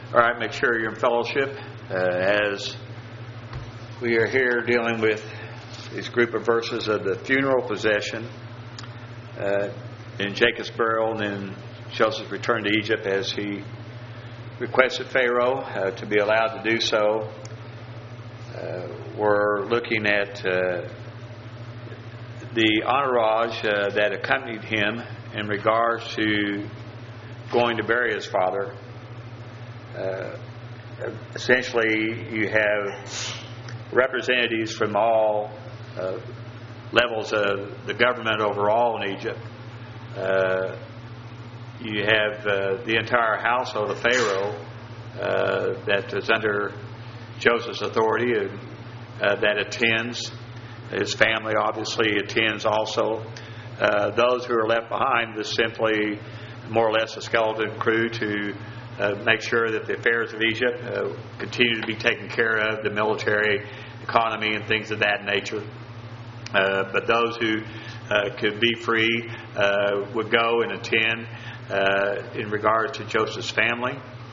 All right, make sure you're in fellowship as we are here dealing with these group of verses of the funeral possession in Jacob's burial and then Joseph's return to Egypt as he requested Pharaoh to be allowed to do so. We're looking at the entourage that accompanied him in regards to going to bury his father. Essentially, you have representatives from all levels of the government overall in Egypt. You have the entire household of Pharaoh that is under Joseph's authority that attends. His family obviously attends also. Those who are left behind is simply more or less a skeleton crew to make sure that the affairs of Egypt continue to be taken care of, the military, economy, and things of that nature. But those who could be free would go and attend in regard to Joseph's family.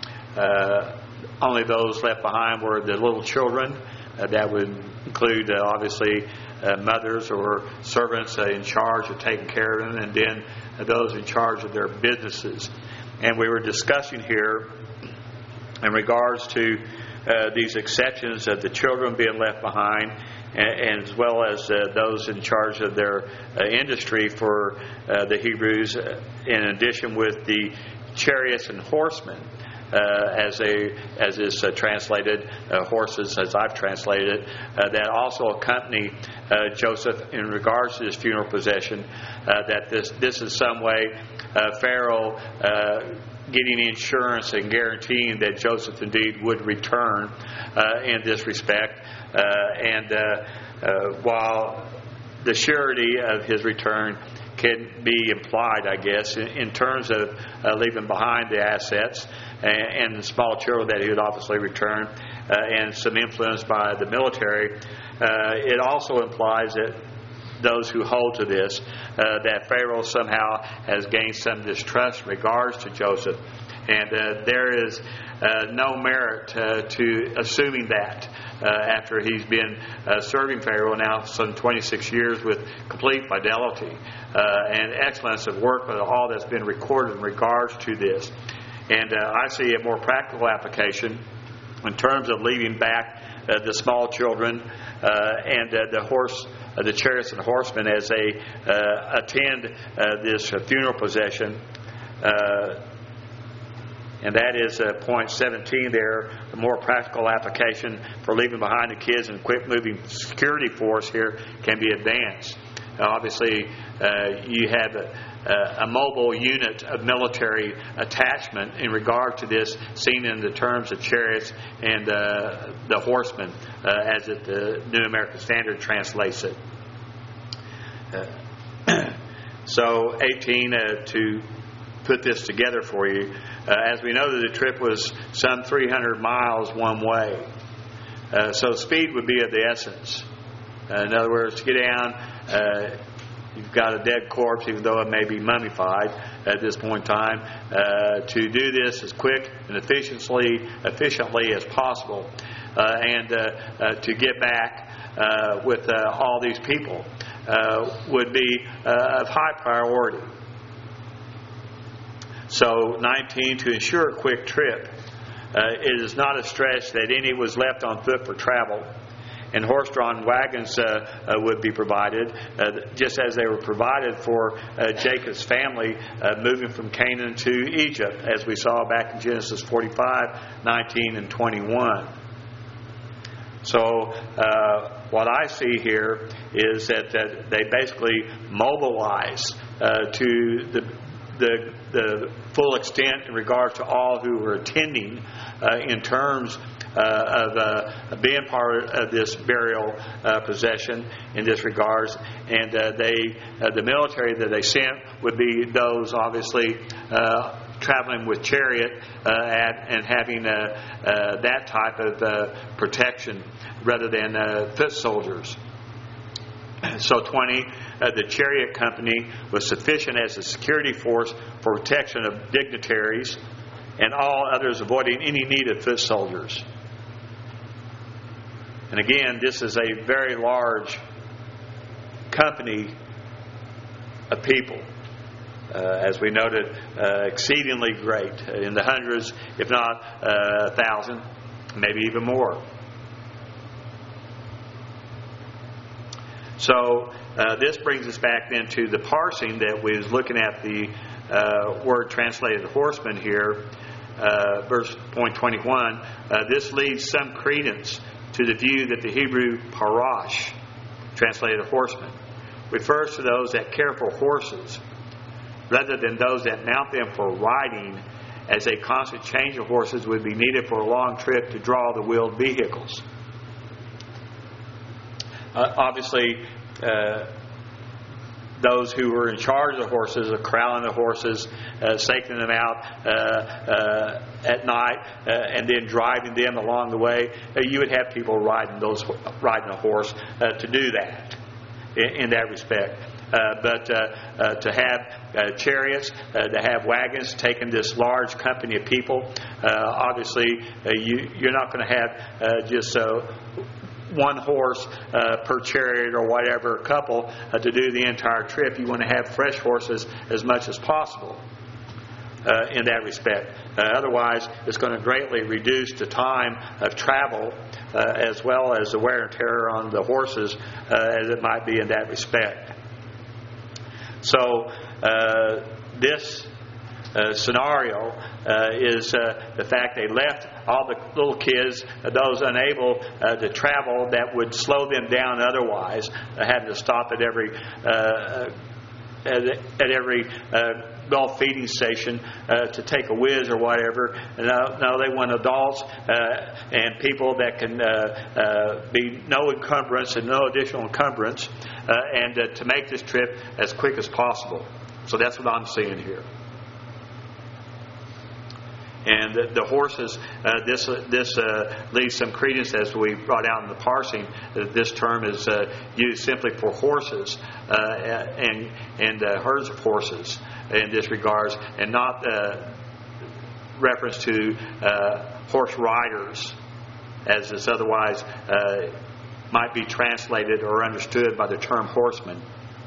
Only those left behind were the little children. That would include, obviously, mothers or servants in charge of taking care of them, and then those in charge of their businesses. And we were discussing here in regards to these exceptions of the children being left behind, and as well as those in charge of their industry for the Hebrews, in addition with the chariots and horsemen, as is translated, horses as I've translated it, that also accompany Joseph in regards to his funeral procession. That this is some way Pharaoh getting insurance and guaranteeing that Joseph indeed would return in this respect. And while the surety of his return can be implied, I guess, in terms of leaving behind the assets and the small children that he would obviously return, and some influence by the military, it also implies that those who hold to this, that Pharaoh somehow has gained some distrust in regards to Joseph. And there is no merit to assuming that after he's been serving Pharaoh now some 26 years with complete fidelity and excellence of work with all that's been recorded in regards to this. And I see a more practical application in terms of leaving back the small children and the chariots and horsemen as they attend this funeral procession. And that is point 17 there, a more practical application for leaving behind the kids, and quick-moving security force here can be advanced. Obviously, you have a mobile unit of military attachment in regard to this, seen in the terms of chariots and the horsemen, as the New American Standard translates it. So 18, to put this together for you, as we know that the trip was some 300 miles one way. So speed would be of the essence. In other words, to get down, you've got a dead corpse, even though it may be mummified at this point in time, to do this as quick and efficiently as possible, and to get back with all these people would be of high priority. So 19, to ensure a quick trip, it is not a stretch that any was left on foot for travel, and horse-drawn wagons would be provided, just as they were provided for Jacob's family moving from Canaan to Egypt, as we saw back in Genesis 45, 19, and 21. So what I see here is that they basically mobilize to the full extent in regard to all who were attending in terms of being part of this burial procession in this regards. And the military that they sent would be those obviously traveling with chariot and having that type of protection rather than foot soldiers. So 20, the chariot company was sufficient as a security force for protection of dignitaries and all others avoiding any need of foot soldiers. And again, this is a very large company of people. As we noted, exceedingly great, in the hundreds, if not 1,000, maybe even more. So this brings us back then to the parsing that we was looking at the word translated horseman here, verse point 21. This leads some credence to the view that the Hebrew parash, translated horseman, refers to those that care for horses, rather than those that mount them for riding, as a constant change of horses would be needed for a long trip to draw the wheeled vehicles. Obviously, those who were in charge of the horses, corralling the horses, taking them out at night, and then driving them along the way, you would have people riding a horse to do that in that respect. But to have chariots, to have wagons, taking this large company of people, obviously you're not going to have just one horse per chariot or whatever, couple, to do the entire trip. You want to have fresh horses as much as possible in that respect. Otherwise, it's going to greatly reduce the time of travel as well as the wear and tear on the horses as it might be in that respect. So this scenario is the fact they left all the little kids, those unable to travel, that would slow them down otherwise, having to stop at every Gulf feeding station to take a whiz or whatever. No, they want adults and people that can be no encumbrance and no additional encumbrance, and to make this trip as quick as possible. So that's what I'm seeing here. And the horses, this leaves some credence, as we brought out in the parsing, that this term is used simply for horses and herds of horses in this regards, and not reference to horse riders, as is otherwise might be translated or understood by the term horseman.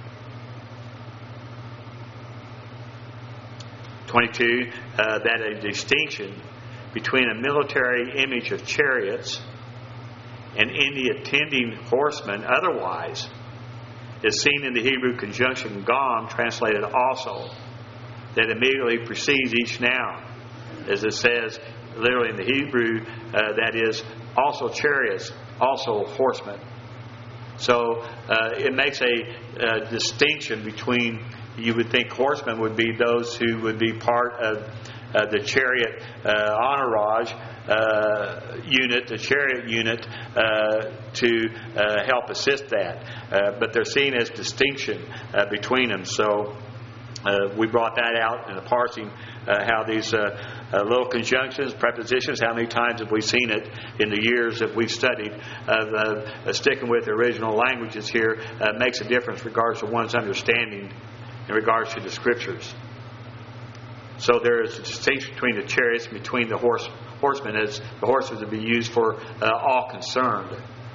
22, that a distinction between a military image of chariots and any attending horsemen otherwise is seen in the Hebrew conjunction gam, translated also, that immediately precedes each noun. As it says literally in the Hebrew, that is also chariots, also horsemen. So it makes a distinction between, you would think horsemen would be those who would be part of the chariot entourage unit, the chariot unit, to help assist that. But they're seen as distinction between them. So we brought that out in the parsing, how these little conjunctions, prepositions, how many times have we seen it in the years that we've studied sticking with the original languages here makes a difference in regards to one's understanding in regards to the Scriptures. So there is a distinction between the chariots and between the horsemen, as the horses would be used for all concerned.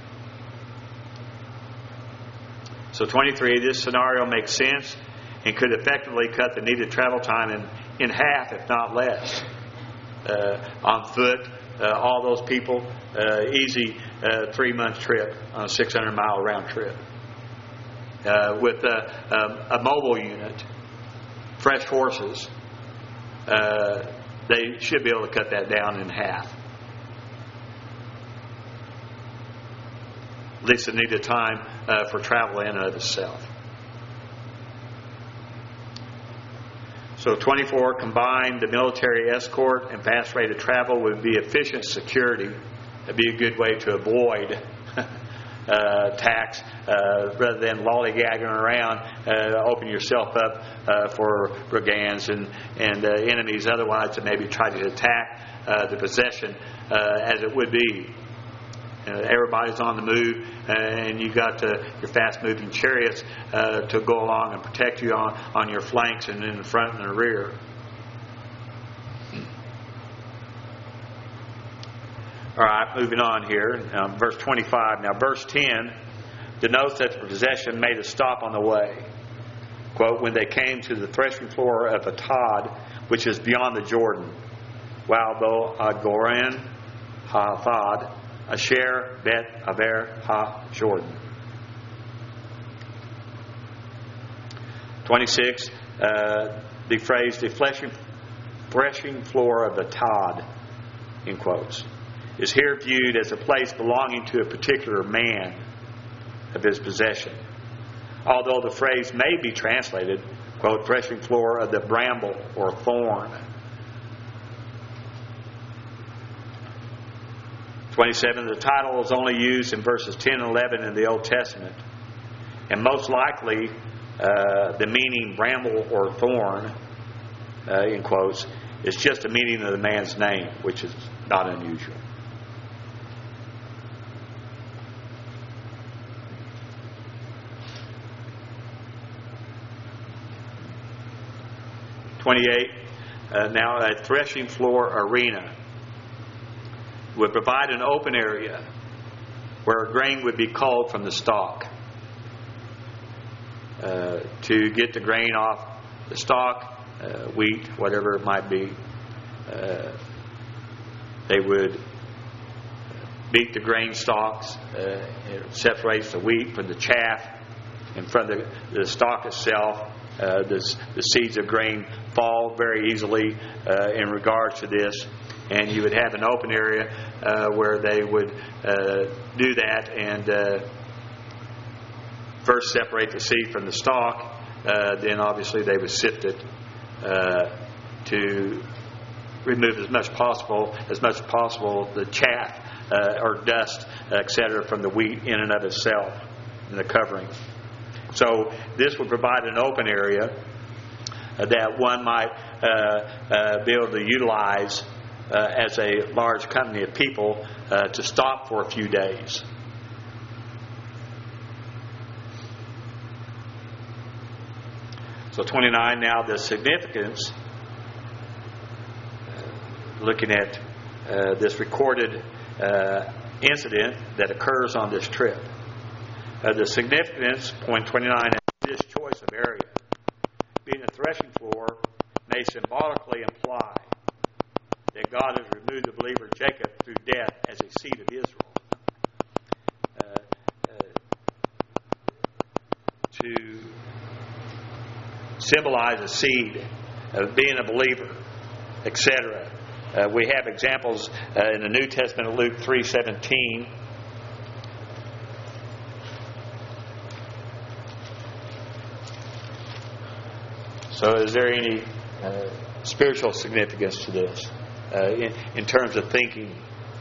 So 23, this scenario makes sense and could effectively cut the needed travel time in half, if not less. On foot, all those people, easy 3-month trip on a 600-mile round trip. With a mobile unit, fresh horses, they should be able to cut that down in half. At least the needed time for travel in and of itself. So 24, combined the military escort and fast rate of travel would be efficient security. It'd be a good way to avoid attacks rather than lollygagging around, open yourself up for brigands and enemies otherwise to maybe try to attack the possession as it would be. Everybody's on the move, and you've got your fast-moving chariots to go along and protect you on your flanks and in the front and the rear. All right, moving on here. Verse 25. Now, verse 10 denotes that the procession made a stop on the way. Quote, when they came to the threshing floor of Atad, which is beyond the Jordan. Walbo Agoran Ha-Thad, Asher Bet Aver Ha-Jordan. 26, the phrase, the threshing floor of Atad, in quotes, is here viewed as a place belonging to a particular man of his possession. Although the phrase may be translated, quote, threshing floor of the bramble or thorn. 27, the title is only used in verses 10 and 11 in the Old Testament. And most likely, the meaning bramble or thorn, in quotes, is just the meaning of the man's name, which is not unusual. Now a threshing floor arena would provide an open area where grain would be culled from the stalk. To get the grain off the stalk, wheat, whatever it might be, they would beat the grain stalks. It separates the wheat from the chaff. And from the stalk itself, the seeds of grain fall very easily in regards to this. And you would have an open area where they would do that and first separate the seed from the stalk. Then obviously they would sift it to remove as much as possible the chaff or dust, etc., from the wheat in and of itself, in the covering. So this would provide an open area that one might be able to utilize as a large company of people to stop for a few days. So 29, now the significance, looking at this recorded incident that occurs on this trip. The significance, point 29, is this choice of area. Being a threshing floor may symbolically imply that God has removed the believer Jacob through death as a seed of Israel. To symbolize a seed of being a believer, etc. We have examples in the New Testament of Luke 3:17. So is there any spiritual significance to this in terms of thinking?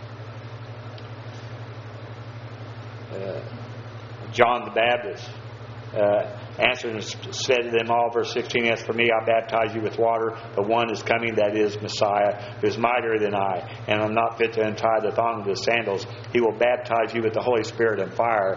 John the Baptist answered and said to them all, verse 16, as for me, I baptize you with water, but one is coming, that is Messiah, who is mightier than I, and I'm not fit to untie the thong of his sandals. He will baptize you with the Holy Spirit and fire,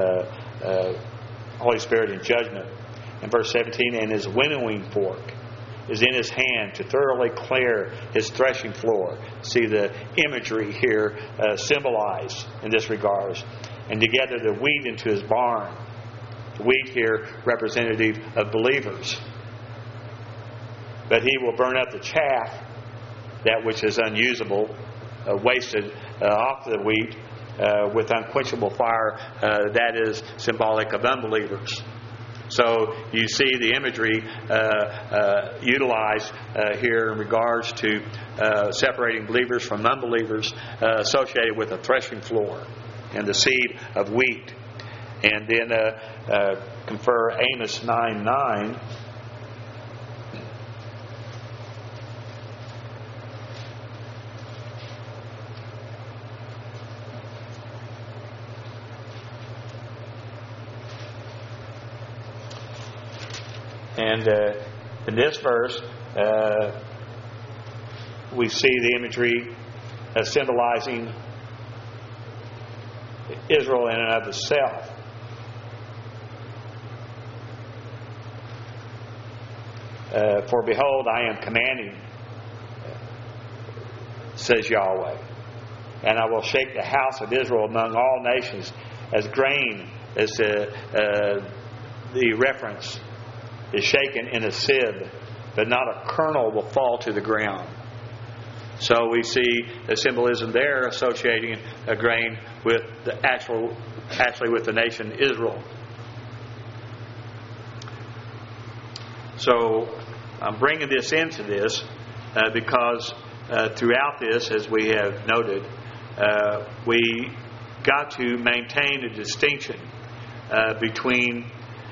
Holy Spirit and judgment. In verse 17, and his winnowing fork is in his hand to thoroughly clear his threshing floor. See the imagery here symbolized in this regard. And to gather the wheat into his barn. The wheat here representative of believers. But he will burn up the chaff, that which is unusable, wasted off the wheat with unquenchable fire. That is symbolic of unbelievers. So you see the imagery utilized here in regards to separating believers from unbelievers associated with a threshing floor and the seed of wheat. And then confer Amos 9:9. And in this verse, we see the imagery symbolizing Israel in and of itself. For behold, I am commanding, says Yahweh. and I will shake the house of Israel among all nations, as grain, as the reference is shaken in a sieve, but not a kernel will fall to the ground. So we see the symbolism there associating a grain with the actually with the nation Israel. So I'm bringing this into this because throughout this, as we have noted, we got to maintain a distinction between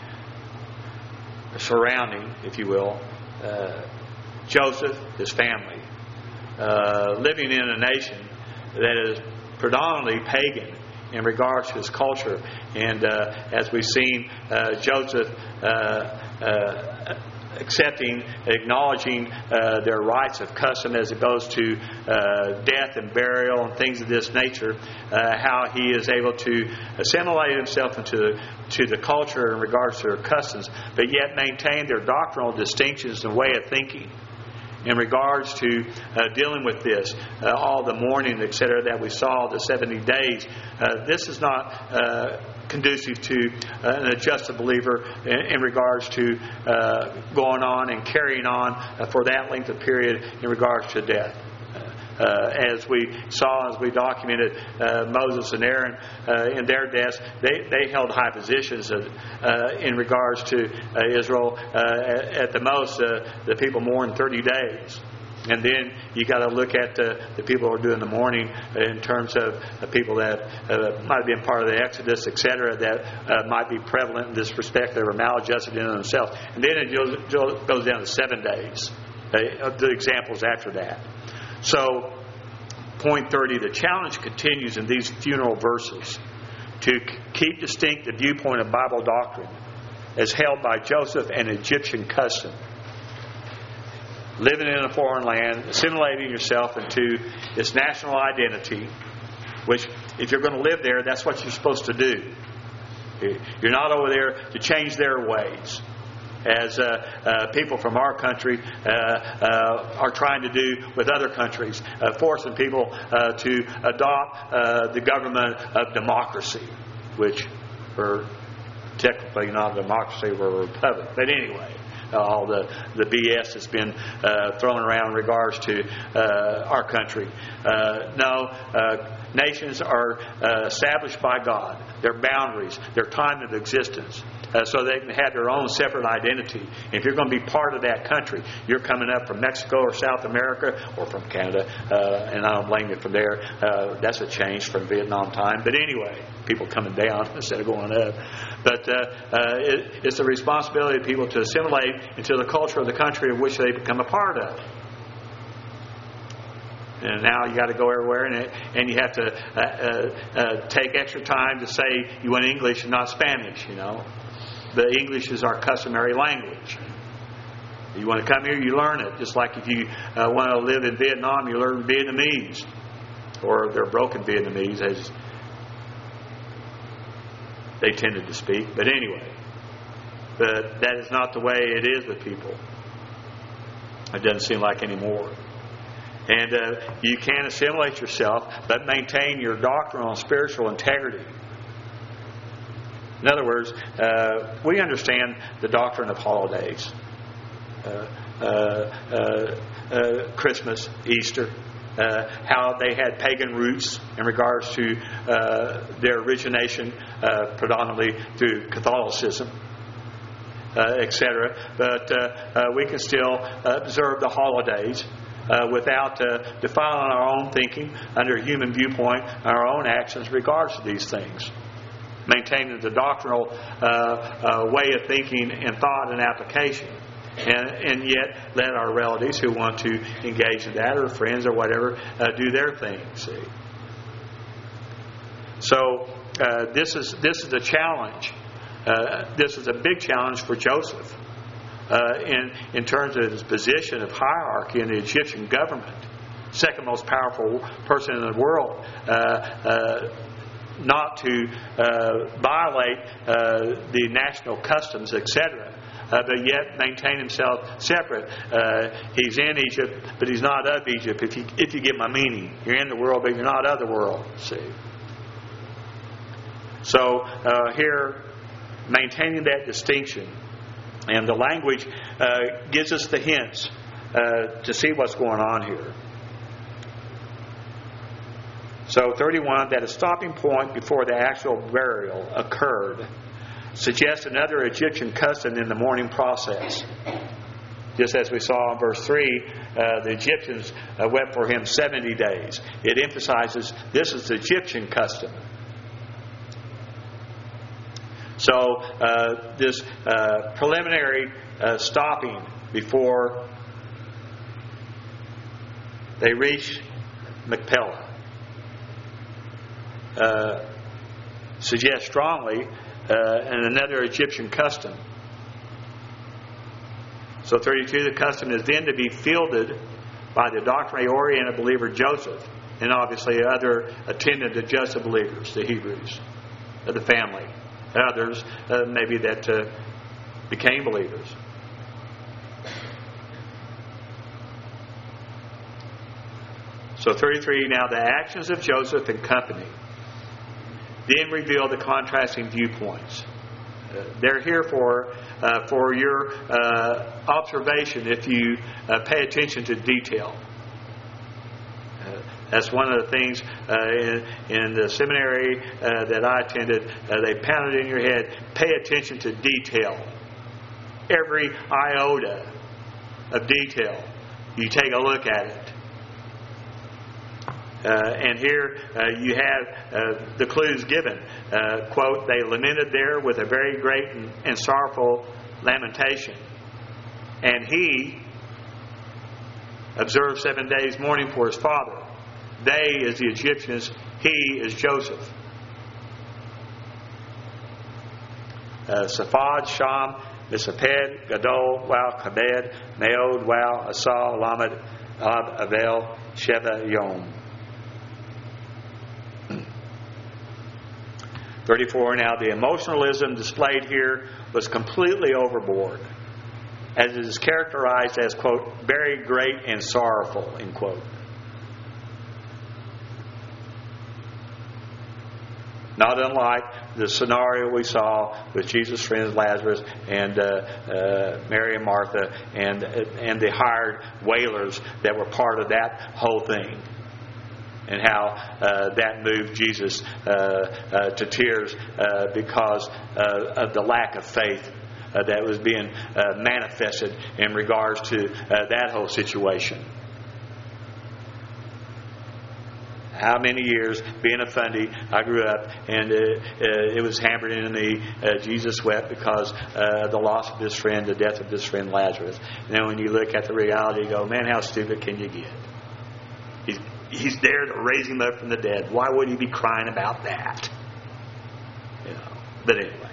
surrounding, if you will, Joseph, his family, living in a nation that is predominantly pagan in regards to his culture. And as we've seen, Joseph accepting, acknowledging their rites of custom as it goes to death and burial and things of this nature, how he is able to assimilate himself into the culture in regards to their customs, but yet maintain their doctrinal distinctions and way of thinking in regards to dealing with this, all the mourning, etc., that we saw, the 70 days. This is not conducive to an adjusted believer in regards to going on and carrying on for that length of period in regards to death. As we saw, as we documented, Moses and Aaron in their deaths, they held high positions in regards to Israel. At the most, the people mourned 30 days. And then you got to look at the people who are doing the mourning in terms of people that might have been part of the Exodus, etc., that might be prevalent in this respect. They were maladjusted in themselves. And then it goes down to 7 days. The examples after that. So, point 30, the challenge continues in these funeral verses to keep distinct the viewpoint of Bible doctrine as held by Joseph and Egyptian custom. Living in a foreign land, assimilating yourself into this national identity, which if you're going to live there, that's what you're supposed to do. You're not over there to change their ways, as people from our country are trying to do with other countries, forcing people to adopt the government of democracy, which we're technically not a democracy, we're a republic. But anyway, all the BS that's been thrown around in regards to our country. Nations are established by God, their boundaries, their time of existence, so they can have their own separate identity. If you're going to be part of that country, you're coming up from Mexico or South America or from Canada, and I don't blame you from there. That's a change from Vietnam time. But anyway, people coming down instead of going up. But it's the responsibility of people to assimilate into the culture of the country of which they become a part of. And now you got to go everywhere, and you have to take extra time to say you want English and not Spanish. You know, the English is our customary language. You want to come here, you learn it. Just like if you want to live in Vietnam, you learn Vietnamese, or they're broken Vietnamese as they tended to speak. But anyway, that is not the way it is with people. It doesn't seem like anymore. And you can assimilate yourself, but maintain your doctrinal and spiritual integrity. In other words, we understand the doctrine of holidays. Christmas, Easter, how they had pagan roots in regards to their origination, predominantly through Catholicism, etc. But we can still observe the holidays without defiling our own thinking under a human viewpoint and our own actions in regards to these things. Maintaining the doctrinal way of thinking and thought and application. And yet let our relatives who want to engage in that, or friends or whatever, do their thing. See? So this is a challenge. This is a big challenge for Joseph in terms of his position of hierarchy in the Egyptian government. Second most powerful person in the world. Not to violate the national customs, etc., but yet maintain himself separate. He's in Egypt, but he's not of Egypt, if you get my meaning. You're in the world, but you're not of the world, see. So here, maintaining that distinction. And the language gives us the hints to see what's going on here. So 31, that a stopping point before the actual burial occurred suggests another Egyptian custom in the mourning process. Just as we saw in verse 3, the Egyptians wept for him 70 days. It emphasizes this is the Egyptian custom. So this preliminary stopping before they reach Machpelah suggests strongly another Egyptian custom. So 32, the custom is then to be fielded by the doctrinally oriented believer Joseph, and obviously other attendant adjusted believers, the Hebrews, the family, others maybe that became believers. So 33, now the actions of Joseph and company then reveal the contrasting viewpoints. They're here for your observation if you pay attention to detail. That's one of the things in the seminary that I attended. They pounded in your head, pay attention to detail. Every iota of detail, you take a look at it. And here you have the clues given. Quote, they lamented there with a very great and sorrowful lamentation. And he observed 7 days mourning for his father. They is the Egyptians, he is Joseph. Saphad, Sham, Misaped, Gadol, Wau, Kabed, Meod, Wau, Asal, Lamed, Ab, Avel, Sheba, Yom. 34, now the emotionalism displayed here was completely overboard, as it is characterized as, quote, very great and sorrowful, end quote. Not unlike the scenario we saw with Jesus' friends Lazarus and Mary and Martha and the hired wailers that were part of that whole thing. And how that moved Jesus to tears because of the lack of faith that was being manifested in regards to that whole situation. How many years being a fundy, I grew up, and it was hammered into me. Jesus wept because of the loss of his friend, the death of his friend Lazarus. And then when you look at the reality, you go, man, how stupid can you get? He's there to raise him up from the dead. Why would he be crying about that? You know. But anyway.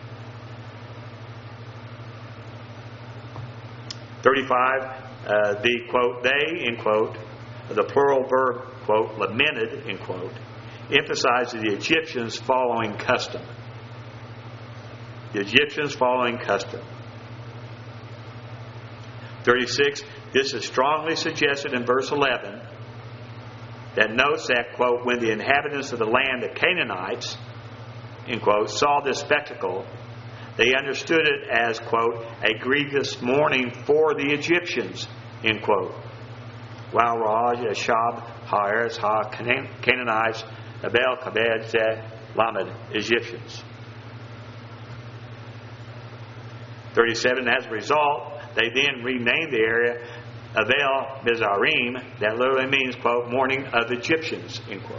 35, the quote, they, end quote, the plural verb, quote, lamented, end quote, emphasizes the Egyptians following custom. The Egyptians following custom. 36, this is strongly suggested in verse 11 that notes that, quote, when the inhabitants of the land, the Canaanites, end quote, saw this spectacle, they understood it as, quote, a grievous mourning for the Egyptians, end quote. While Raj, Ashab, Ha'eretz, Canaanites, Abel, Kabed, Zeh, Lamed, Egyptians. 37, as a result, they then renamed the area Avel Mizraim, that literally means, quote, mourning of Egyptians, end quote.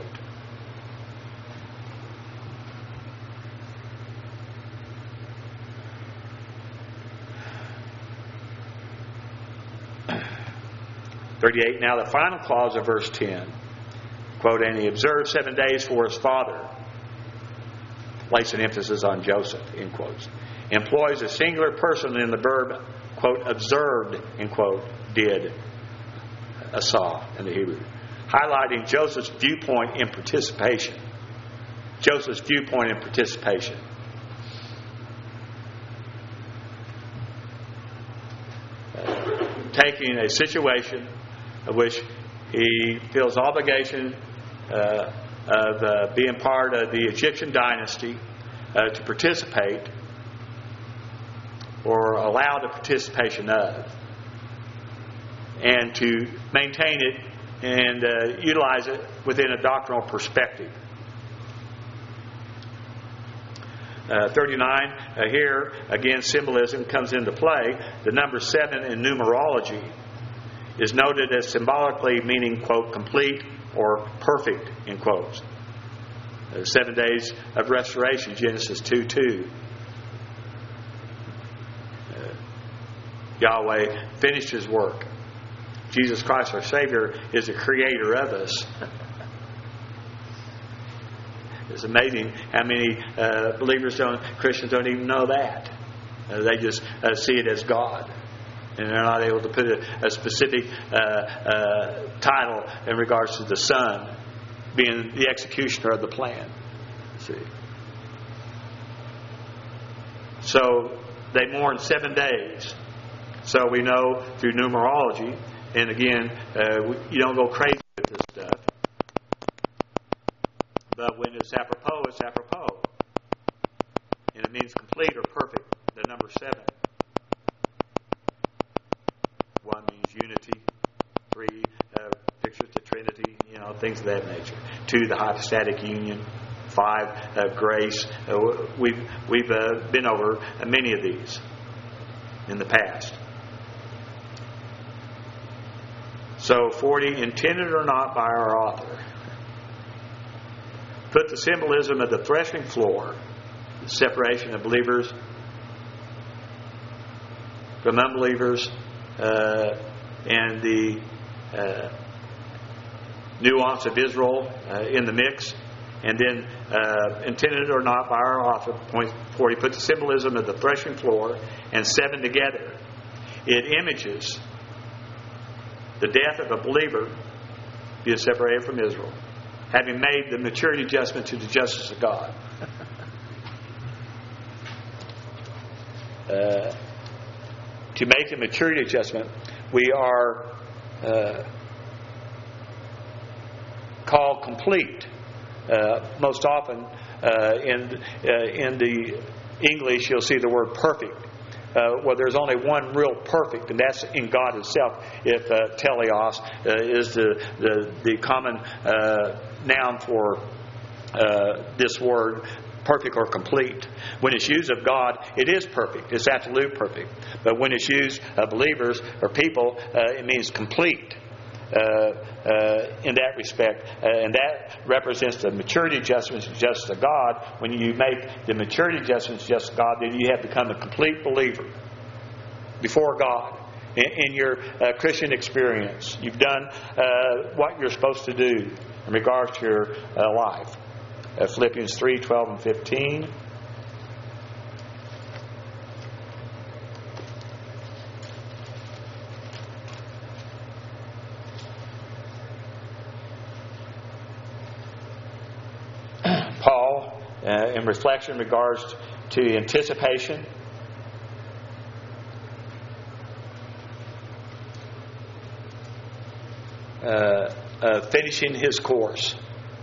Now the final clause of verse 10, quote, and he observed 7 days for his father, place an emphasis on Joseph, end quotes, employs a singular person in the verb, quote, observed, end quote, did, saw in the Hebrew, highlighting Joseph's viewpoint in participation. Joseph's viewpoint in participation. taking a situation of which he feels obligation of being part of the Egyptian dynasty to participate or allow the participation of, and to maintain it and utilize it within a doctrinal perspective. 39, here again symbolism comes into play. The number 7 in numerology is noted as symbolically meaning, quote, complete or perfect, in quotes. 7 days of restoration, Genesis 2:2. Yahweh finished His work. Jesus Christ, our Savior, is the creator of us. It's amazing how many Christians don't even know that. They just see it as God. And they're not able to put a specific title in regards to the Son being the executioner of the plan. See? So they mourn 7 days. So we know through numerology, and again, you don't go crazy with this stuff. But when it's apropos, it's apropos. And it means complete or perfect, the number 7. 1 means unity. 3 pictures the Trinity, things of that nature. 2, the hypostatic union. 5, grace. We've been over many of these in the past. So 40, intended or not by our author, put the symbolism of the threshing floor, the separation of believers from unbelievers, and the nuance of Israel in the mix. And then, intended or not by our author, point 40, put the symbolism of the threshing floor and 7 together. It images the death of a believer being separated from Israel, having made the maturity adjustment to the justice of God. To make the maturity adjustment, we are called complete. Most often in the English, you'll see the word perfect. Well, there's only one real perfect, and that's in God Himself. If teleos is the common noun for this word, perfect or complete. When it's used of God, it is perfect. It's absolute perfect. But when it's used of believers or people, it means complete. In that respect, and that represents the maturity adjustments just to God. When you make the maturity adjustments just to God, then you have become a complete believer before God in your Christian experience. You've done what you're supposed to do in regards to your life. Philippians 3:12 and 15. Paul, in reflection in regards to anticipation, finishing his course.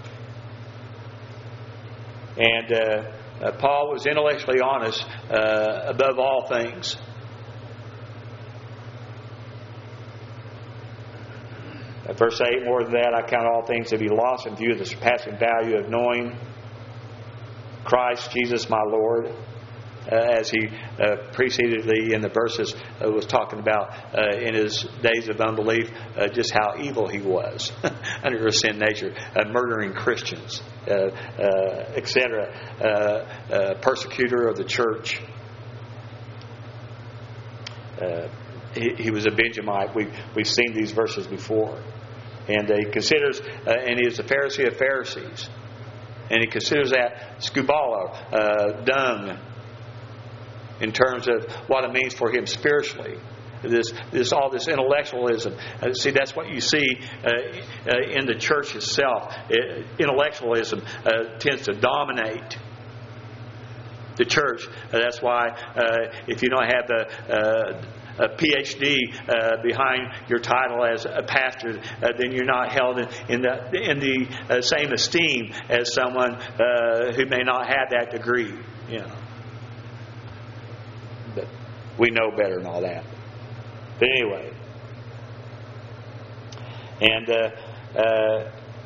And Paul was intellectually honest above all things. Verse 8, more than that, I count all things to be lost in view of the surpassing value of knowing Christ Jesus my Lord, as he precededly in the verses was talking about in his days of unbelief, just how evil he was under his sin nature, murdering Christians, etc., persecutor of the church. He was a Benjamite. We've seen these verses before. And he considers, and he is a Pharisee of Pharisees. And he considers that skubala, dung, in terms of what it means for him spiritually. All this intellectualism. See, that's what you see in the church itself. Intellectualism tends to dominate the church. That's why if you don't have a PhD behind your title as a pastor, then you're not held in the same esteem as someone who may not have that degree. You know, but we know better than all that. But anyway, and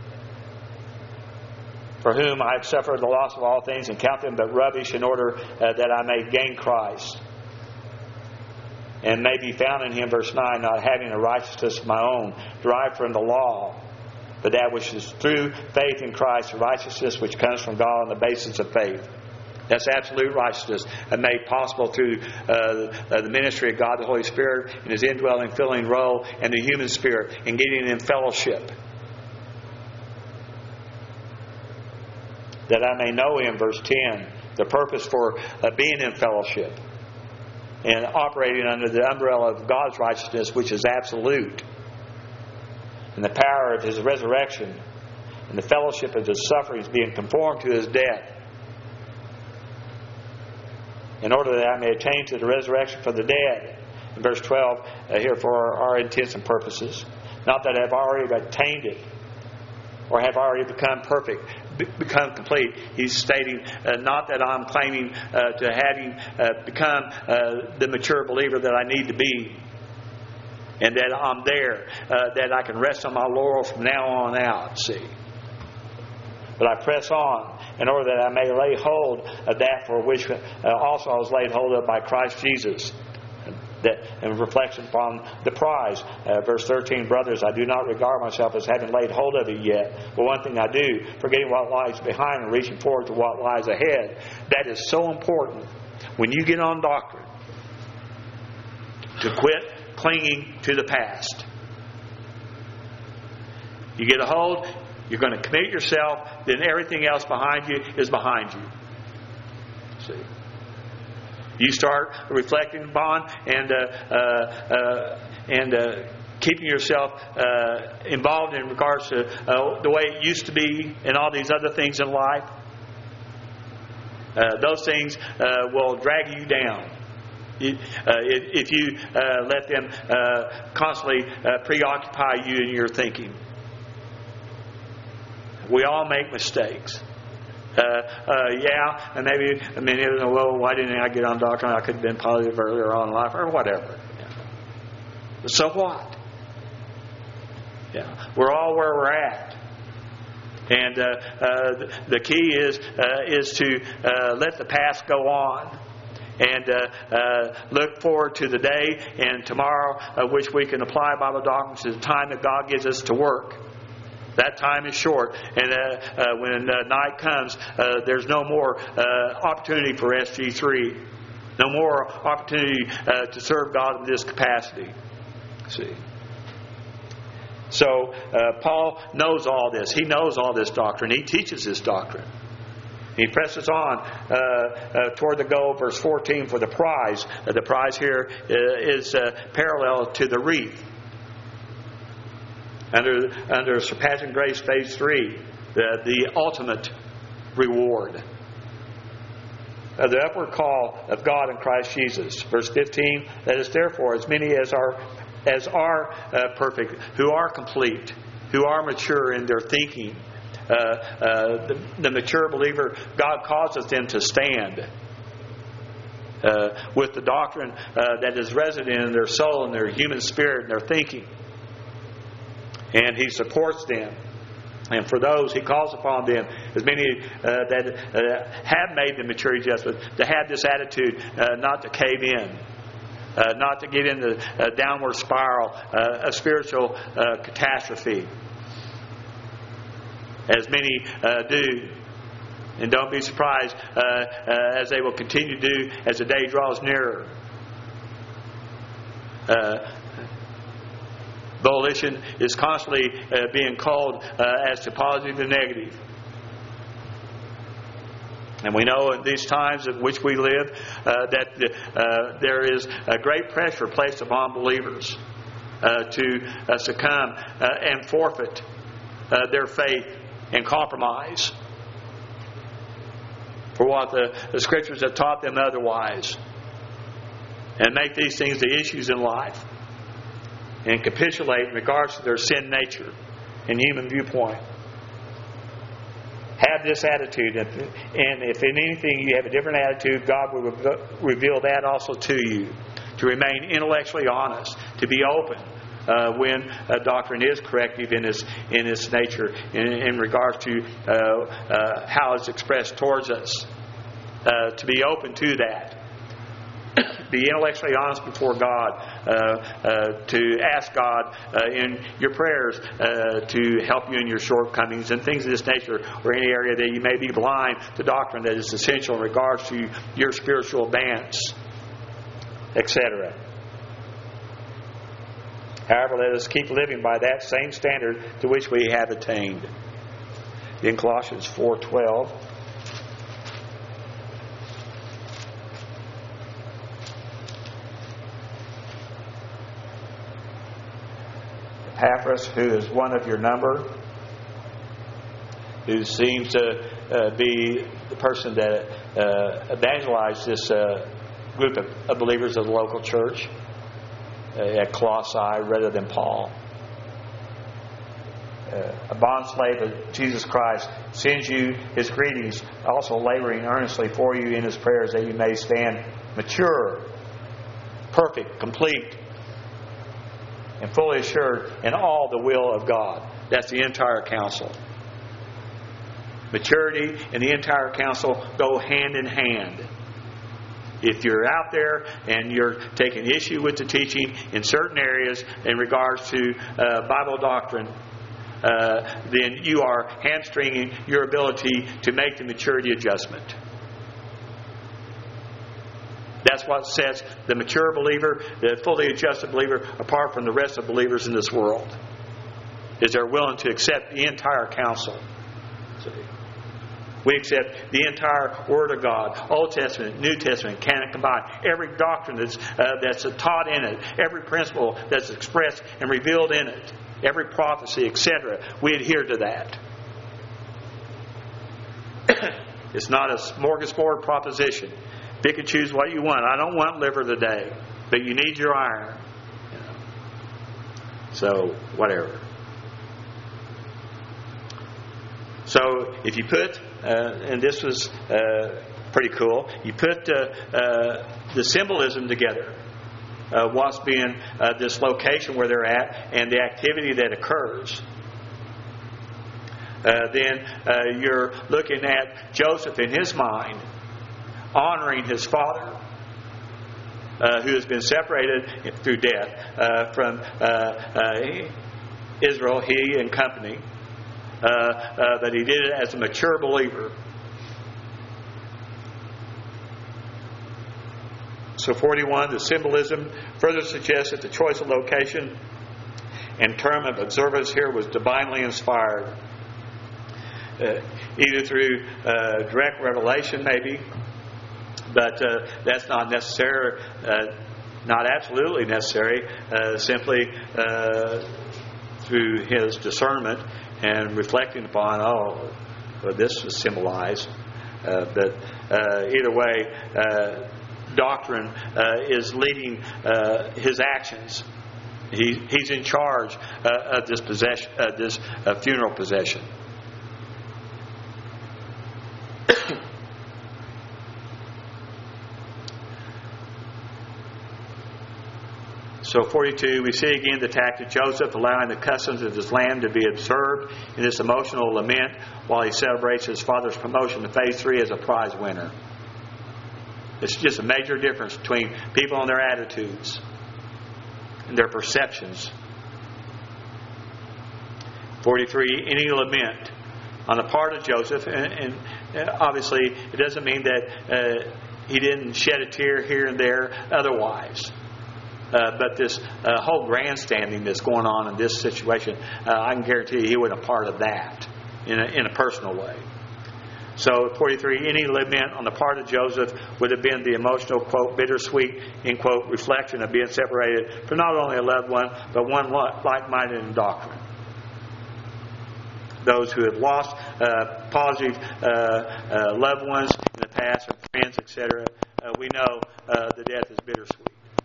for whom I have suffered the loss of all things and count them but rubbish, in order that I may gain Christ, and may be found in Him, verse 9, not having a righteousness of my own, derived from the law, but that which is through faith in Christ, the righteousness which comes from God on the basis of faith. That's absolute righteousness, made possible through the ministry of God the Holy Spirit and His indwelling, filling role, and the human spirit, and getting in fellowship. That I may know Him, verse 10, the purpose for being in fellowship and operating under the umbrella of God's righteousness, which is absolute, and the power of His resurrection, and the fellowship of His sufferings, being conformed to His death, in order that I may attain to the resurrection from the dead. In verse 12, here for our intents and purposes. Not that I have already attained it, or have already become perfect, become complete. He's stating not that I'm claiming to having become the mature believer that I need to be, and that I'm there, that I can rest on my laurel from now on out. See, but I press on in order that I may lay hold of that for which also I was laid hold of by Christ Jesus. That in reflection upon the prize. Verse 13, brothers, I do not regard myself as having laid hold of it yet. But one thing I do, forgetting what lies behind and reaching forward to what lies ahead. That is so important when you get on doctrine, to quit clinging to the past. You get a hold, you're going to commit yourself, then everything else behind you is behind you. See? You start reflecting upon and keeping yourself involved in regards to the way it used to be and all these other things in life. Those things will drag you down if you let them constantly preoccupy you in your thinking. We all make mistakes. And maybe many of them, well, why didn't I get on doctrine? I could have been positive earlier on in life, or whatever. Yeah. So what? Yeah, we're all where we're at, and the key is to let the past go on, and look forward to the day and tomorrow, which we can apply Bible doctrine to the time that God gives us to work. That time is short, and when night comes, there's no more opportunity for SG3. No more opportunity to serve God in this capacity. See? So, Paul knows all this. He knows all this doctrine. He teaches this doctrine. He presses on toward the goal, verse 14, for the prize. The prize here is parallel to the wreath. Under surpassing grace, phase 3, the ultimate reward. The upward call of God in Christ Jesus. Verse 15, that is therefore as many as are perfect, who are complete, who are mature in their thinking. The mature believer, God causes them to stand with the doctrine that is resident in their soul and their human spirit and their thinking. And He supports them. And for those, He calls upon them, as many that have made the maturity adjustment, to have this attitude, not to cave in, not to get into a downward spiral, a spiritual catastrophe, as many do. And don't be surprised as they will continue to do as the day draws nearer. Volition is constantly being called as to positive and negative. And we know in these times in which we live that there is a great pressure placed upon believers to succumb and forfeit their faith and compromise for what the Scriptures have taught them otherwise. and make these things the issues in life, and capitulate in regards to their sin nature and human viewpoint. Have this attitude, and if in anything you have a different attitude, God will reveal that also to you. To remain intellectually honest, to be open when a doctrine is corrective in its nature, in regards to how it's expressed towards us. To be open to that. Be intellectually honest before God. To ask God in your prayers to help you in your shortcomings and things of this nature, or any area that you may be blind to doctrine that is essential in regards to your spiritual advance, etc. However, let us keep living by that same standard to which we have attained. In Colossians 4:12, Epaphras, who is one of your number, who seems to be the person that evangelized this group of believers of the local church at Colossae rather than Paul. A bondslave of Jesus Christ sends you his greetings, also laboring earnestly for you in his prayers that you may stand mature, perfect, complete, and fully assured in all the will of God. That's the entire counsel. Maturity and the entire counsel go hand in hand. If you're out there and you're taking issue with the teaching in certain areas in regards to Bible doctrine, then you are hamstringing your ability to make the maturity adjustment. That's what sets the mature believer, the fully adjusted believer, apart from the rest of believers in this world. Is they're willing to accept the entire counsel. We accept the entire Word of God, Old Testament, New Testament, canon combined. Every doctrine that's taught in it, every principle that's expressed and revealed in it, every prophecy, etc. We adhere to that. It's not a smorgasbord proposition. Pick and choose what you want. I don't want liver today, but you need your iron. So, whatever. So, if you put, and this was pretty cool, you put the symbolism together. What's being this location where they're at and the activity that occurs. Then you're looking at Joseph in his mind, honoring his father, who has been separated through death from Israel, he and company, but he did it as a mature believer. So 41, the symbolism further suggests that the choice of location and term of observance here was divinely inspired, either through direct revelation maybe, but that's not necessary, not absolutely necessary, simply through his discernment and reflecting upon, well, this was symbolized. But either way, doctrine is leading his actions. He's in charge of this possession, this funeral possession. So 42, we see again the tact of Joseph allowing the customs of his land to be observed in this emotional lament while he celebrates his father's promotion to phase 3 as a prize winner. It's just a major difference between people and their attitudes and their perceptions. 43, any lament on the part of Joseph, and obviously it doesn't mean that he didn't shed a tear here and there otherwise. But this whole grandstanding that's going on in this situation, I can guarantee you he wasn't a part of that in a personal way. So 43, any lament on the part of Joseph would have been the emotional, quote, bittersweet, end quote, reflection of being separated from not only a loved one, but one like-minded in doctrine. Those who have lost positive loved ones in the past, or friends, etc., we know the death is bittersweet.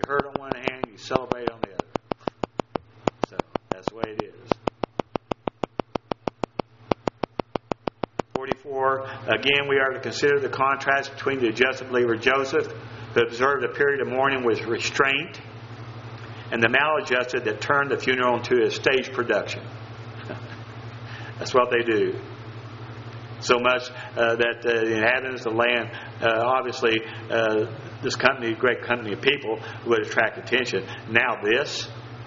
You hurt on one hand, you celebrate on the other. So that's the way it is. 44, again, we are to consider the contrast between the adjusted believer Joseph, who observed a period of mourning with restraint, and the maladjusted that turned the funeral into a stage production. That's what they do. So much that the inhabitants of the land, obviously, this company, great company of people, would attract attention. Now this.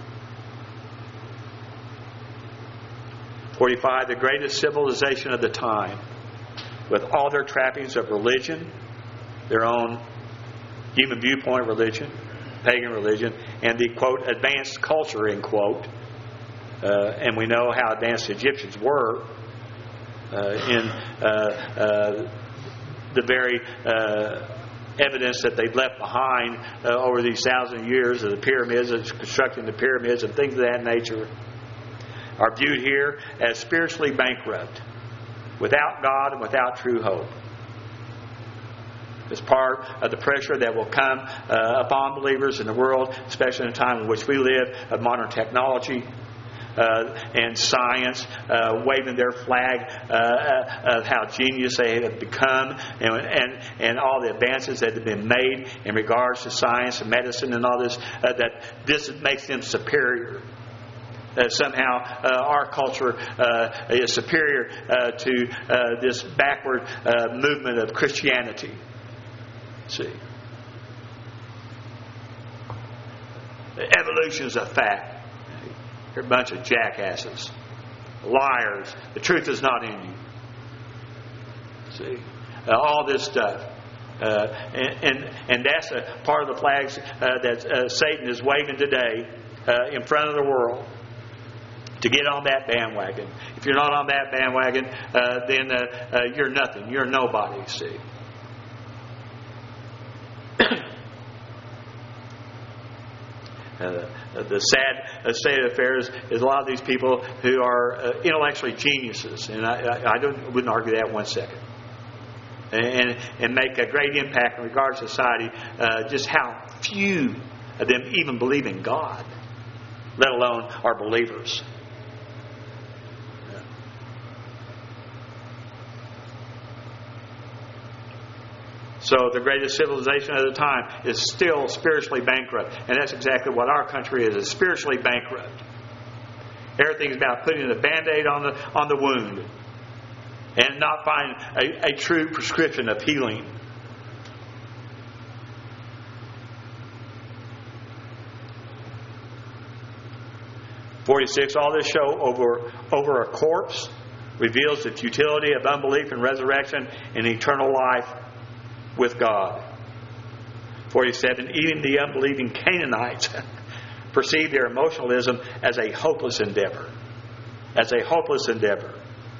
45, the greatest civilization of the time, with all their trappings of religion, their own human viewpoint religion, pagan religion, and the, quote, advanced culture, end quote. And we know how advanced the Egyptians were in the very evidence that they've left behind over these 1,000 years of the pyramids, constructing the pyramids and things of that nature, are viewed here as spiritually bankrupt, without God and without true hope. As part of the pressure that will come upon believers in the world, especially in the time in which we live, of modern technology and science, waving their flag of how genius they have become, and all the advances that have been made in regards to science and medicine and all this, that this makes them superior. Somehow our culture is superior to this backward movement of Christianity. See, evolution is a fact. You're a bunch of jackasses, liars. The truth is not in you. See, all this stuff. And that's a part of the flags that Satan is waving today in front of the world. To get on that bandwagon. If you're not on that bandwagon, then you're nothing. You're nobody, see. The sad state of affairs is a lot of these people who are intellectually geniuses, and I wouldn't argue that 1 second. And make a great impact in regards to society, just how few of them even believe in God, let alone are believers. So the greatest civilization of the time is still spiritually bankrupt. And that's exactly what our country is spiritually bankrupt. Everything's about putting a Band-Aid on the wound and not finding a true prescription of healing. (46) All this show over a corpse reveals the futility of unbelief in resurrection and eternal life with God. 47, even the unbelieving Canaanites perceived their emotionalism as a hopeless endeavor. As a hopeless endeavor.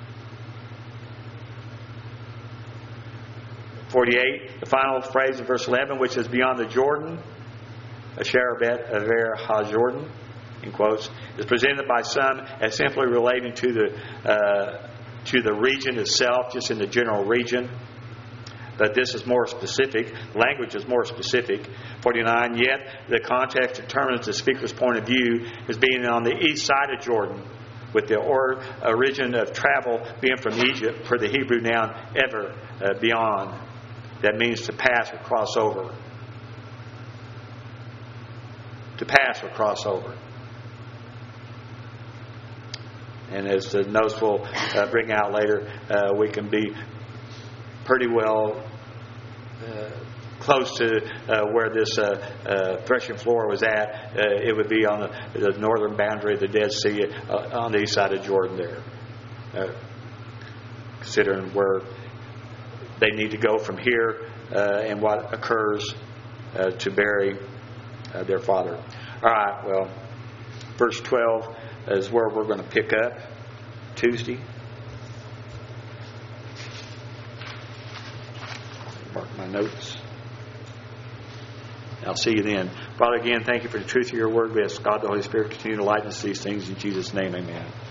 48, the final phrase of verse 11, which is beyond the Jordan, Asher Bet Aver HaJordan, in quotes, is presented by some as simply relating to the region itself, just in the general region. But this is more specific. Language is more specific. 49, yet the context determines the speaker's point of view as being on the east side of Jordan, with the origin of travel being from Egypt for the Hebrew noun ever, beyond. That means to pass or cross over. To pass or cross over. And as the notes will bring out later, we can be pretty well close to where this threshing floor was at. It would be on the northern boundary of the Dead Sea on the east side of Jordan there. Considering where they need to go from here and what occurs to bury their father. All right, well, verse 12 is where we're going to pick up Tuesday. Mark my notes. I'll see you then. Father, again, thank you for the truth of your word. We ask God, the Holy Spirit, continue to lighten us these things. In Jesus' name, amen.